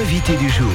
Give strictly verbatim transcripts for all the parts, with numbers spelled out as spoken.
l'invité du jour.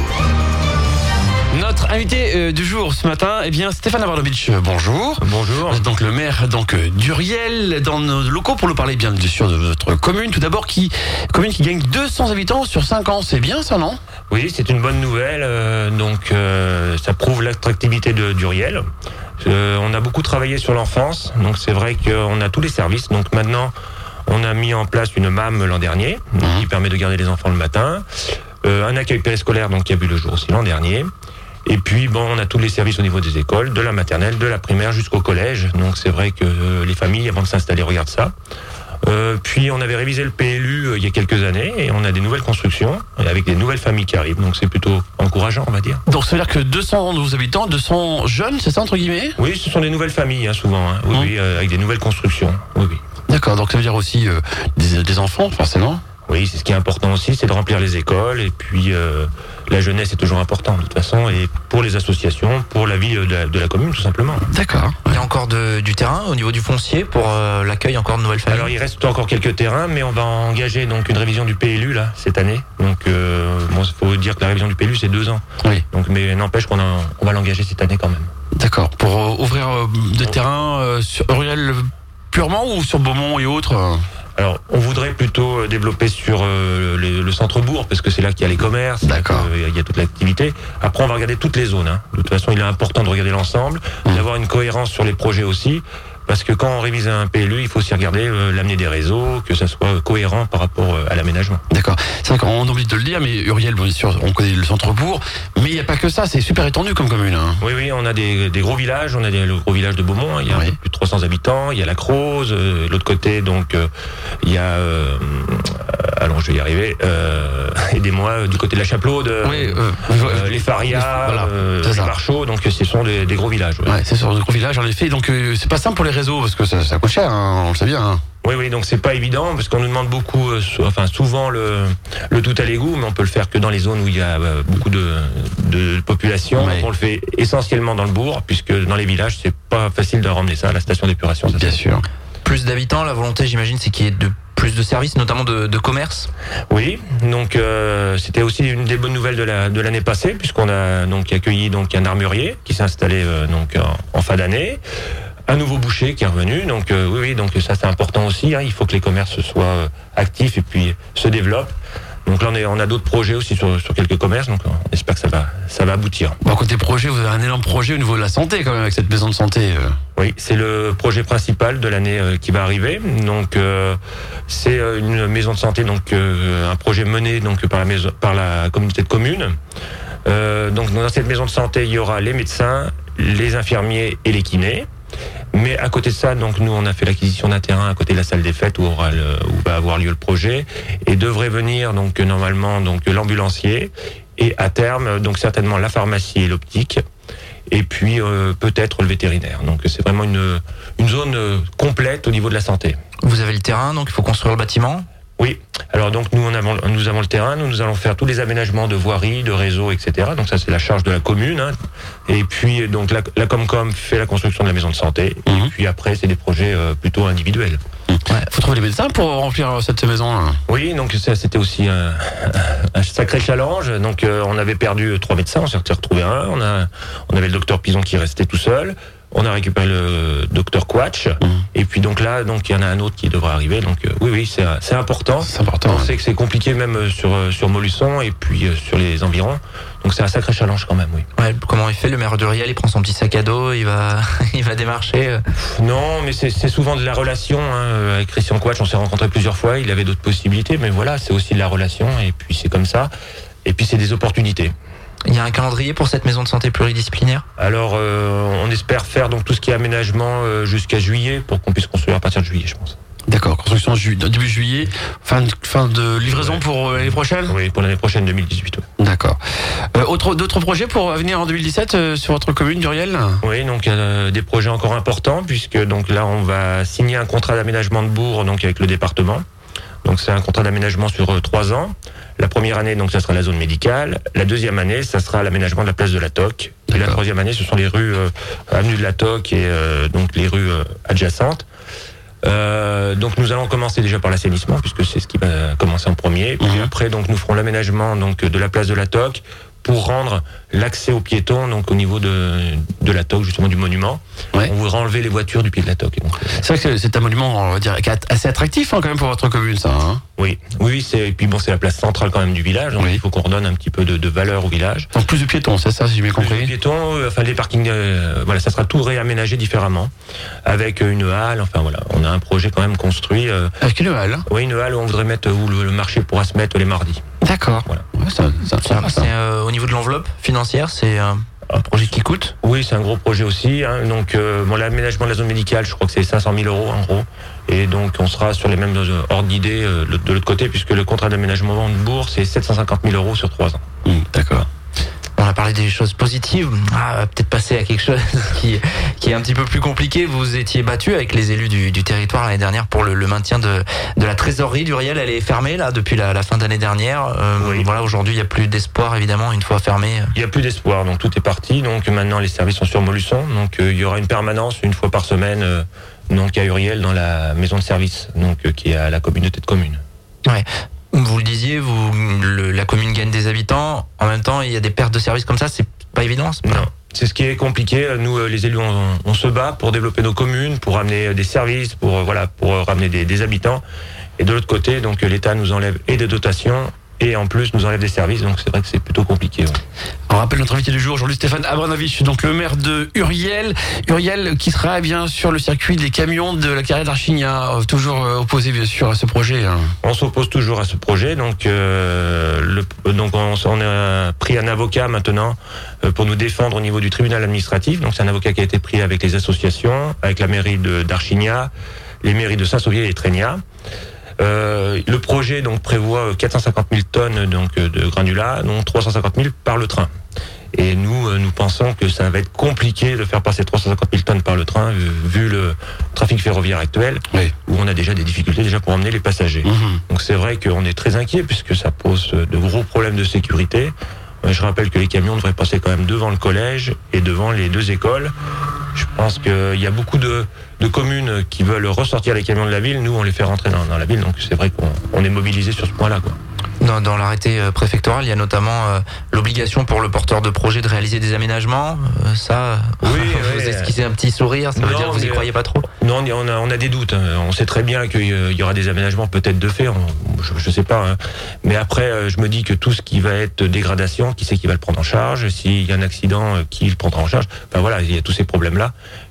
Notre invité euh, du jour ce matin, eh bien Stéphane Abramovich, euh, bonjour. Bonjour. Vous êtes donc le maire donc euh, d'Uriel dans nos locaux pour nous parler bien sûr de votre commune. Tout d'abord, qui commune qui gagne deux cents habitants sur cinq ans, c'est bien ça, non? Oui, c'est une bonne nouvelle. euh, donc, euh, ça prouve l'attractivité de d'Uriel. Euh, on a beaucoup travaillé sur l'enfance, donc c'est vrai qu'on a tous les services. Donc maintenant, on a mis en place une M A M l'an dernier, donc, Mmh. qui permet de garder les enfants le matin. Euh, un accueil périscolaire, donc qui a vu le jour aussi l'an dernier. Et puis, bon, on a tous les services au niveau des écoles, de la maternelle, de la primaire jusqu'au collège. Donc, c'est vrai que euh, les familles, avant de s'installer, regardent ça. Euh, puis, on avait révisé le P L U euh, il y a quelques années et on a des nouvelles constructions avec des nouvelles familles qui arrivent. Donc, c'est plutôt encourageant, on va dire. Donc ça veut dire que deux cents nouveaux habitants, deux cents jeunes, c'est ça entre guillemets? Oui, ce sont des nouvelles familles, hein, souvent. Hein. Oui, Mmh. oui, euh, avec des nouvelles constructions. Oui, oui. D'accord, donc ça veut dire aussi euh, des, des enfants forcément? Oui, c'est ce qui est important aussi, c'est de remplir les écoles. Et puis, euh, la jeunesse est toujours importante, de toute façon. Et pour les associations, pour la vie de la, de la commune, tout simplement. D'accord. Il y a encore de, du terrain au niveau du foncier pour euh, l'accueil encore de nouvelles familles. Alors il reste encore quelques terrains, mais on va engager donc une révision du P L U là cette année. Donc euh, bon, il faut dire que la révision du P L U c'est deux ans. Oui. Donc mais n'empêche qu'on a, on va l'engager cette année quand même. D'accord. Pour euh, ouvrir euh, des terrains euh, sur Uriel purement ou sur Beaumont et autres euh Alors on voudrait plutôt euh, développer sur euh, le, le centre-bourg parce que c'est là qu'il y a les commerces, D'accord. euh, il y a toute l'activité. Après on va regarder toutes les zones. Hein. De toute façon il est important de regarder l'ensemble, Mmh. d'avoir une cohérence sur les projets aussi. Parce que quand on révise un P L U, il faut aussi regarder euh, l'amener des réseaux, que ça soit cohérent par rapport euh, à l'aménagement. D'accord. C'est vrai qu'on oublie de le dire, mais Uriel, bien sûr, on connaît le centre-bourg, mais il n'y a pas que ça, c'est super étendu comme commune. Hein. Oui, oui, on a des, des gros villages. On a des, le gros village de Beaumont. Hein, il y a Oui. un peu plus de trois cents habitants. Il y a la Croze. Euh, de l'autre côté, donc, euh, il y a. Euh, allons, je vais y arriver. Euh, aidez-moi. euh, Du côté de la Chapelaude. euh, Oui, euh, euh, les Farias, voilà, euh, c'est les ça. Marchaux. Donc, ce sont des, des gros villages. Ouais. Ouais, c'est sur le gros village, en effet. Donc, euh, c'est pas simple pour les réseaux, parce que ça, ça coûte cher, hein, on le sait bien. Hein. Oui, oui. Donc, c'est pas évident parce qu'on nous demande beaucoup, euh, so- enfin, souvent le, le tout à l'égout, mais on peut le faire que dans les zones où il y a euh, beaucoup de, de population. Ouais. On le fait essentiellement dans le bourg, puisque dans les villages, c'est pas facile de ramener ça à la station d'épuration. ça, Bien c'est- sûr. Plus d'habitants, la volonté j'imagine c'est qu'il y ait de plus de services, notamment de, de commerce. Oui, donc euh, c'était aussi une des bonnes nouvelles de la de l'année passée puisqu'on a donc accueilli donc un armurier qui s'est installé euh, donc en, en fin d'année, un nouveau boucher qui est revenu. Donc euh, oui, oui, donc ça c'est important aussi. Hein, il faut que les commerces soient euh, actifs et puis se développent. Donc là on, est, on a d'autres projets aussi sur, sur quelques commerces. Donc on espère que ça va ça va aboutir. Bon, côté projet, vous avez un énorme projet au niveau de la santé, quand même, avec cette maison de santé. euh. Oui, c'est le projet principal de l'année euh, qui va arriver. Donc, euh, c'est euh, une maison de santé, donc euh, un projet mené donc par la maison, par la communauté de communes. Euh, donc, dans cette maison de santé, il y aura les médecins, les infirmiers et les kinés. Mais à côté de ça, donc nous, on a fait l'acquisition d'un terrain à côté de la salle des fêtes où aura le, où va avoir lieu le projet et devrait venir donc normalement donc l'ambulancier et à terme donc certainement la pharmacie et l'optique. Et puis euh, peut-être le vétérinaire. Donc c'est vraiment une, une zone euh, complète au niveau de la santé. Vous avez le terrain, donc il faut construire le bâtiment. Oui. Alors donc nous on avons, nous avons le terrain, nous, nous allons faire tous les aménagements de voirie, de réseau, et cetera. Donc ça c'est la charge de la commune. Hein. Et puis donc la, la Comcom fait la construction de la maison de santé. Mhm. Et puis après c'est des projets euh, plutôt individuels. Ouais. Faut trouver des médecins pour remplir euh, cette maison. Là. Oui, donc ça c'était aussi un, un sacré challenge. Donc euh, on avait perdu trois médecins, on s'est retrouvé un. On a, on avait le docteur Pison qui restait tout seul. On a récupéré le docteur Quatch. Mmh. Et puis donc là, donc il y en a un autre qui devrait arriver. Donc euh, oui, oui, c'est c'est important. C'est important. On ouais. sait que c'est compliqué même euh, sur euh, sur Molusson et puis euh, sur les environs. Donc c'est un sacré challenge quand même, oui. Ouais, comment il fait le maire d'Uriel? Il prend son petit sac à dos, il va, il va démarcher. euh. Non, mais c'est c'est souvent de la relation. Hein. Avec Christian Quatch, on s'est rencontrés plusieurs fois. Il avait d'autres possibilités, mais voilà, c'est aussi de la relation. Et puis c'est comme ça. Et puis c'est des opportunités. Il y a un calendrier pour cette maison de santé pluridisciplinaire. Alors, euh, on espère faire donc tout ce qui est aménagement euh, jusqu'à juillet pour qu'on puisse construire à partir de juillet, je pense. D'accord, construction ju- début juillet, fin de, fin de livraison Ouais. pour euh, l'année prochaine. Oui, pour l'année prochaine deux mille dix-huit. Ouais. D'accord. Euh, autre, d'autres projets pour venir en deux mille dix-sept euh, sur votre commune d'Uriel? Oui, donc euh, des projets encore importants puisque donc là on va signer un contrat d'aménagement de bourg donc avec le département. Donc c'est un contrat d'aménagement sur euh, trois ans. La première année, donc, ça sera la zone médicale. La deuxième année, ça sera l'aménagement de la place de la Toc. Et la troisième année, ce sont les rues euh, avenue de la Toc et euh, donc les rues euh, adjacentes. Euh, donc nous allons commencer déjà par l'assainissement, puisque c'est ce qui va commencer en premier. Puis Mmh. après, donc nous ferons l'aménagement donc de la place de la Toque pour rendre l'accès aux piétons donc au niveau de de la Toque, justement du monument. Ouais. On voudra enlever les voitures du pied de la Toque. Donc, C'est vrai que c'est un monument, on va dire, qui est assez attractif hein, quand même pour votre commune, ça. Hein. oui, oui, c'est et puis bon, c'est la place centrale quand même du village, donc Oui. il faut qu'on redonne un petit peu de, de valeur au village. Donc plus de piétons, c'est ça, si j'ai bien Plus de compris. piétons, euh, enfin les parkings, euh, voilà, ça sera tout réaménagé différemment, avec euh, une halle. Enfin voilà, on a un projet quand même construit. Euh, Avec une halle. oui, une halle où on voudrait mettre où le, le marché pourra se mettre les mardis. D'accord. Voilà. Ouais, ça, ça, ça, va, ça. C'est euh, au niveau de l'enveloppe financière, c'est euh, un projet qui coûte. Oui, c'est un gros projet aussi. Hein. Donc, euh, bon, l'aménagement de la zone médicale, je crois que c'est cinq cent mille euros en gros. Et donc, on sera sur les mêmes euh, ordres d'idées euh, de l'autre côté, puisque le contrat d'aménagement de Bourg, c'est sept cent cinquante mille euros sur trois ans. Mmh, d'accord. On a parlé des choses positives. Ah, on va peut-être passer à quelque chose qui, qui est un petit peu plus compliqué. Vous étiez battu avec les élus du, du territoire l'année dernière pour le, le maintien de, de la trésorerie du Riel. Elle est fermée là depuis la, la fin d'année dernière. Euh, Oui. Voilà, aujourd'hui, il n'y a plus d'espoir évidemment une fois fermée. Il n'y a plus d'espoir, donc tout est parti. Donc maintenant, les services sont sur Molusson. Donc euh, il y aura une permanence une fois par semaine, euh, donc à Uriel, dans la maison de service, donc euh, qui est à la communauté de communes. Ouais. Vous le disiez, vous, le, la commune gagne des habitants. En même temps, il y a des pertes de services comme ça. C'est pas évident. C'est pas... Non, c'est ce qui est compliqué. Nous, euh, les élus, on, on se bat pour développer nos communes, pour amener euh, des services, pour euh, voilà, pour euh, ramener des, des habitants. Et de l'autre côté, donc euh, l'État nous enlève et des dotations et en plus nous enlève des services. Donc c'est vrai que c'est plutôt compliqué. Ouais. On rappelle notre invité du jour aujourd'hui, Stéphane Abranovich, donc le maire de Uriel. Uriel qui sera bien sur le circuit des camions de la carrière d'Archigna, euh, toujours euh, opposé bien sûr à ce projet. Hein. On s'oppose toujours à ce projet. Donc, euh, le, donc on, on a pris un avocat maintenant euh, pour nous défendre au niveau du tribunal administratif. Donc c'est un avocat qui a été pris avec les associations, avec la mairie de- d'Archigna, les mairies de Saint-Sauvier et Trégnat. Euh, le projet donc prévoit quatre cent cinquante mille tonnes donc de granulats, dont trois cent cinquante mille par le train. Et nous, euh, nous pensons que ça va être compliqué de faire passer trois cent cinquante mille tonnes par le train, vu, vu le trafic ferroviaire actuel, Oui. où on a déjà des difficultés déjà pour emmener les passagers. Mmh. Donc c'est vrai qu'on est très inquiet puisque ça pose de gros problèmes de sécurité. Euh, Je rappelle que les camions devraient passer quand même devant le collège et devant les deux écoles. Je pense qu'il y a beaucoup de, de communes qui veulent ressortir les camions de la ville. Nous, on les fait rentrer dans, dans la ville. Donc c'est vrai qu'on on est mobilisé sur ce point-là, quoi. Dans, dans l'arrêté euh, préfectoral, il y a notamment euh, l'obligation pour le porteur de projet de réaliser des aménagements. Euh, ça, Oui, vous ouais. esquissez un petit sourire, ça veut Non, dire que vous y mais, croyez pas trop. Non, on a, on a des doutes. hein. On sait très bien qu'il y aura des aménagements peut-être de fait. On- je, je sais pas. hein. Mais après, euh, je me dis que tout ce qui va être dégradation, qui c'est qui va le prendre en charge? S'il y a un accident, euh, qui le prendra en charge? Enfin voilà, il y a tous ces problèmes-là.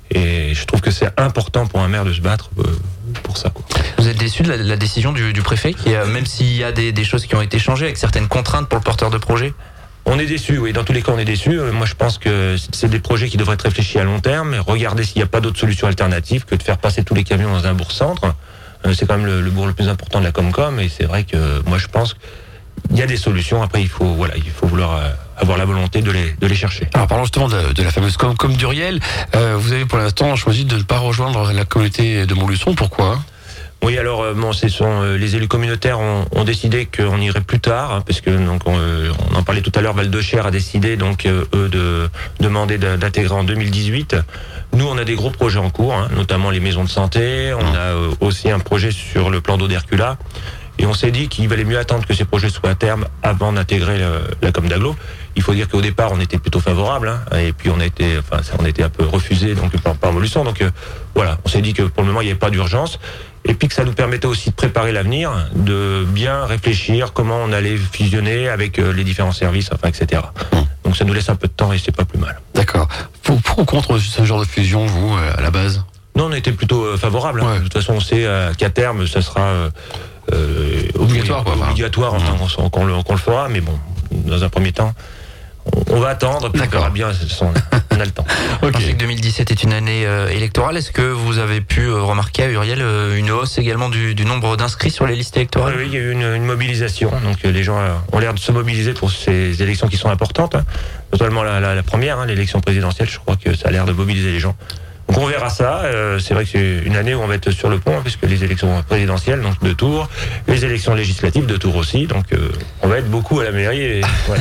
Et je trouve que c'est important pour un maire de se battre euh, pour ça, quoi. Vous êtes déçu de la, la décision du, du préfet, qui, euh, même s'il y a des, des choses qui ont été changées avec certaines contraintes pour le porteur de projet? On est déçu, oui. Dans tous les cas, on est déçu. Euh, Moi, je pense que c'est des projets qui devraient être réfléchis à long terme. Regarder s'il n'y a pas d'autres solutions alternatives que de faire passer tous les camions dans un bourg-centre. Euh, C'est quand même le, le bourg le plus important de la Comcom. Et c'est vrai que moi, je pense qu'il y a des solutions. Après, il faut, voilà, il faut vouloir euh, avoir la volonté de les, de les chercher. Alors parlons justement de, de la fameuse com, com d'Uriel. Euh, vous avez pour l'instant choisi de ne pas rejoindre la communauté de Montluçon. Pourquoi? Oui, alors euh, bon, ce sont euh, les élus communautaires ont, ont décidé qu'on irait plus tard, hein, parce que donc on, euh, on en parlait tout à l'heure. Val-de-Cher a décidé donc euh, eux de demander de- d'intégrer en deux mille dix-huit. Nous, on a des gros projets en cours, hein, notamment les maisons de santé. On a euh, aussi un projet sur le plan d'eau d'Hercula. Et on s'est dit qu'il valait mieux attendre que ces projets soient à terme avant d'intégrer le- la com d'Aglo. Il faut dire qu'au départ, on était plutôt favorable, hein, et puis on a été, enfin, ça, on a été un peu refusé donc par, par Montluçon. Donc euh, voilà, on s'est dit que pour le moment, il n'y avait pas d'urgence, et puis que ça nous permettait aussi de préparer l'avenir, de bien réfléchir comment on allait fusionner avec euh, les différents services, enfin, et cetera. Donc ça nous laisse un peu de temps et c'est pas plus mal. D'accord. Pour, pour ou contre ce genre de fusion, vous, euh, à la base? Non, on était plutôt euh, favorable. hein. Ouais. De toute façon, on sait euh, qu'à terme, ça sera euh, euh, Obligatoire, quoi, enfin. obligatoire, enfin, qu'on qu'on le, qu'on le fera. Mais bon, dans un premier temps, on, on va attendre, puis on D'accord. verra bien. de toute façon, on a le temps. Ok. Je sais que deux mille dix-sept est une année euh, électorale. Est-ce que vous avez pu euh, remarquer à Uriel euh, une hausse également du, du nombre d'inscrits sur les listes Oui, électorales? oui, il y a eu une, une mobilisation. Donc euh, les gens euh, ont l'air de se mobiliser pour ces élections qui sont importantes. Hein. Notamment la, la, la première, hein, l'élection présidentielle. Je crois que ça a l'air de mobiliser les gens. Donc on verra ça. Euh, c'est vrai que c'est une année où on va être sur le pont, hein, puisque les élections présidentielles, donc de Tours, les élections législatives de Tours aussi. Donc euh, on va être beaucoup à la mairie. Et voilà.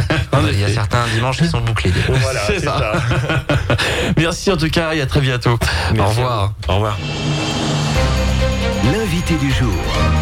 Il y a certains dimanches qui sont bouclés. Donc, voilà, C'est c'est ça. ça. Merci en tout cas et à très bientôt. Au Merci. revoir. Au revoir. L'invité du jour.